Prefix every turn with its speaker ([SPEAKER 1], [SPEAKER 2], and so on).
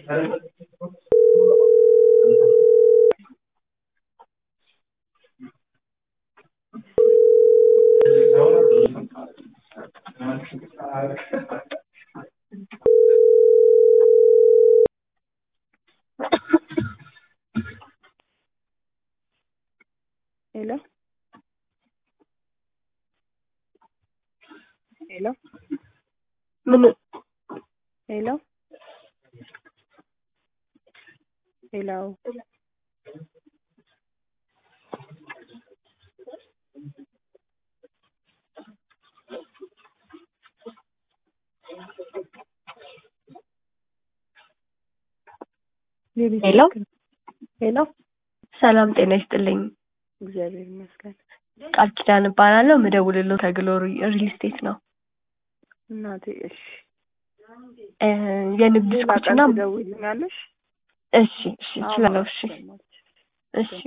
[SPEAKER 1] Hello? Hello?
[SPEAKER 2] ምን
[SPEAKER 1] Hello? Hello?
[SPEAKER 2] ሄሎ
[SPEAKER 1] ሄሎ
[SPEAKER 2] ሰላም ጤና ይስጥልኝ።
[SPEAKER 1] እግዚአብሔር ይመስገን።
[SPEAKER 2] ቃል ኪዳን እባላለሁ። ምደውልልዎ ከግሎሪ ሪል ስቴት ነው።
[SPEAKER 1] እናቴ እሺ፣
[SPEAKER 2] የንግድ
[SPEAKER 1] ሌላ ቀን
[SPEAKER 2] ሱቆችና
[SPEAKER 1] ትደውይልኛለሽ?
[SPEAKER 2] እሺ እሺ እችላለሁ። እሺ እሺ